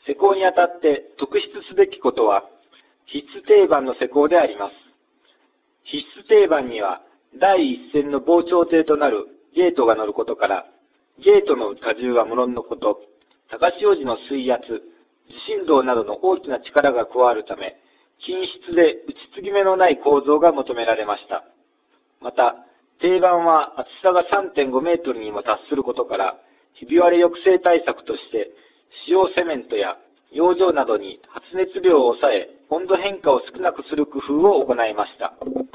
施工にあたって特筆すべきことは、必須定板の施工であります。必須定板には、第一線の防潮堤となるゲートが乗ることから、ゲートの荷重は無論のこと、高潮時の水圧、地震動などの大きな力が加わるため、均質で打ち継ぎ目のない構造が求められました。また、定板は厚さが 3.5 メートルにも達することから、ひび割れ抑制対策として、使用セメントや養生などに発熱量を抑え、温度変化を少なくする工夫を行いました。